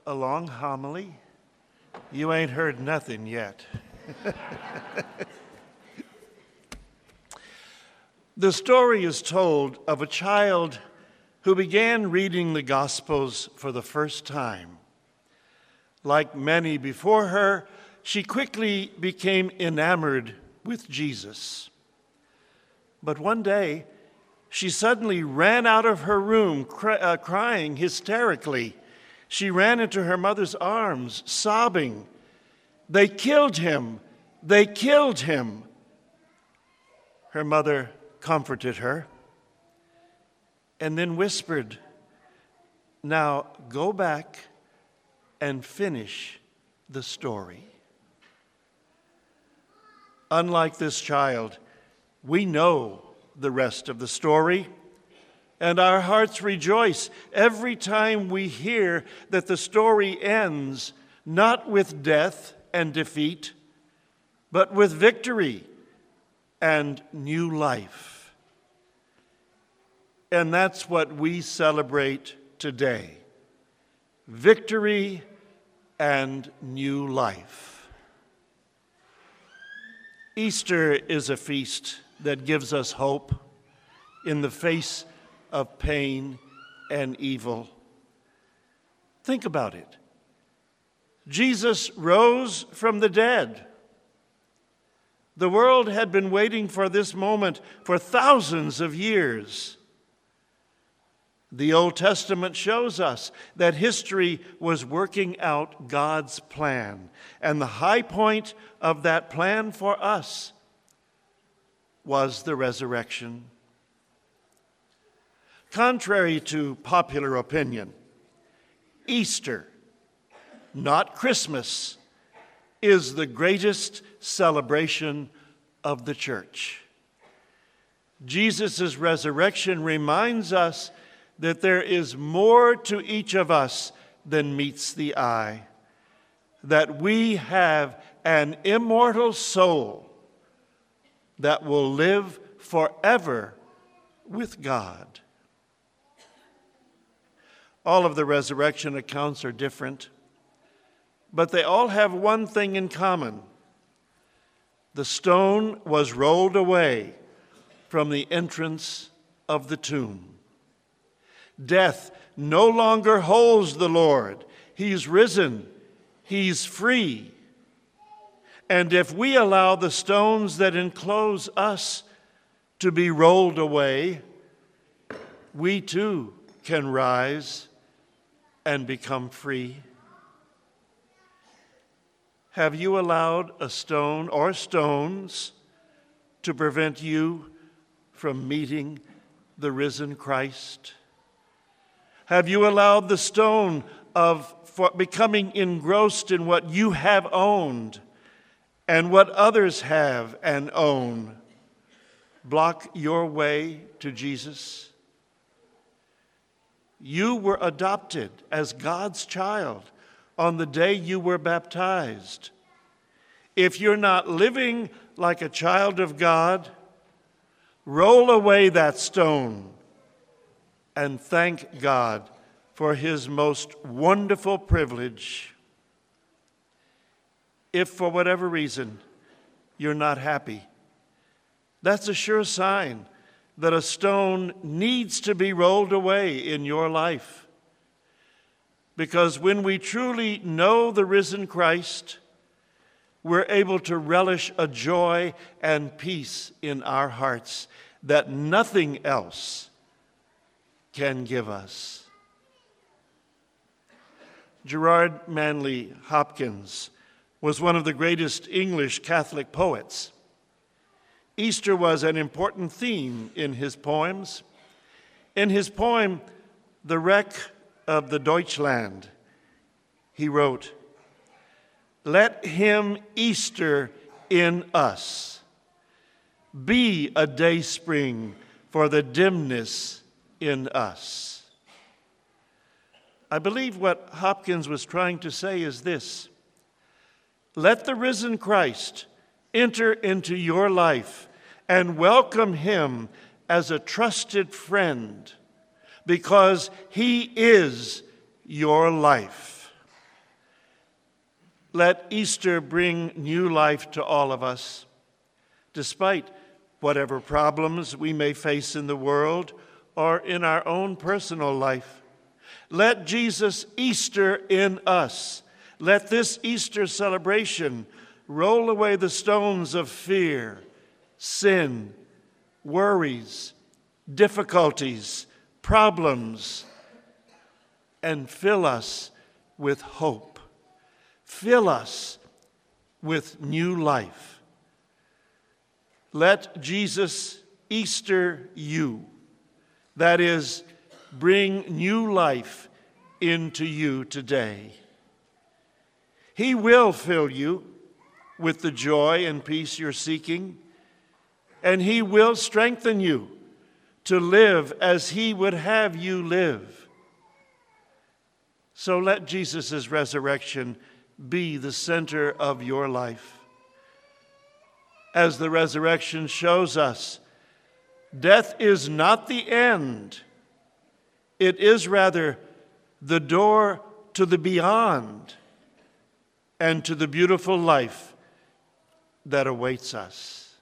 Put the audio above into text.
a long homily? You ain't heard nothing yet. The story is told of a child who began reading the Gospels for the first time. Like many before her, she quickly became enamored with Jesus. But one day, she suddenly ran out of her room crying hysterically. She ran into her mother's arms, sobbing, "They killed him! They killed him!" Her mother comforted her and then whispered, "Now go back and finish the story." Unlike this child, we know the rest of the story, and our hearts rejoice every time we hear that the story ends not with death and defeat, but with victory and new life. And that's what we celebrate today: victory and new life. Easter is a feast that gives us hope in the face of pain and evil. Think about it. Jesus rose from the dead. The world had been waiting for this moment for thousands of years. The Old Testament shows us that history was working out God's plan, and the high point of that plan for us was the resurrection. Contrary to popular opinion, Easter, not Christmas, is the greatest celebration of the church. Jesus' resurrection reminds us that there is more to each of us than meets the eye, that we have an immortal soul that will live forever with God. All of the resurrection accounts are different, but they all have one thing in common. The stone was rolled away from the entrance of the tomb. Death no longer holds the Lord. He's risen. He's free. And if we allow the stones that enclose us to be rolled away, we too can rise and become free. Have you allowed a stone or stones to prevent you from meeting the risen Christ? Have you allowed the stone for becoming engrossed in what you have owned and what others have and own block your way to Jesus? You were adopted as God's child on the day you were baptized. If you're not living like a child of God, roll away that stone and thank God for His most wonderful privilege. If for whatever reason you're not happy, that's a sure sign that a stone needs to be rolled away in your life. Because when we truly know the risen Christ, we're able to relish a joy and peace in our hearts that nothing else can give us. Gerard Manley Hopkins was one of the greatest English Catholic poets. Easter was an important theme in his poems. In his poem, "The Wreck of the Deutschland," he wrote, "Let him Easter in us, be a dayspring for the dimness in us." I believe what Hopkins was trying to say is this: let the risen Christ enter into your life and welcome Him as a trusted friend, because He is your life. Let Easter bring new life to all of us, despite whatever problems we may face in the world or in our own personal life. Let Jesus Easter in us. Let this Easter celebration roll away the stones of fear, sin, worries, difficulties, problems, and fill us with hope. Fill us with new life. Let Jesus Easter you. That is, bring new life into you today. He will fill you with the joy and peace you're seeking, and He will strengthen you to live as He would have you live. So let Jesus' resurrection be the center of your life. As the resurrection shows us, death is not the end. It is rather the door to the beyond and to the beautiful life that awaits us.